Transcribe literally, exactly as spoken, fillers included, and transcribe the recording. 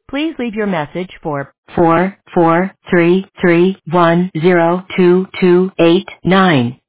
Please leave your message for four four three three one zero two two eight nine.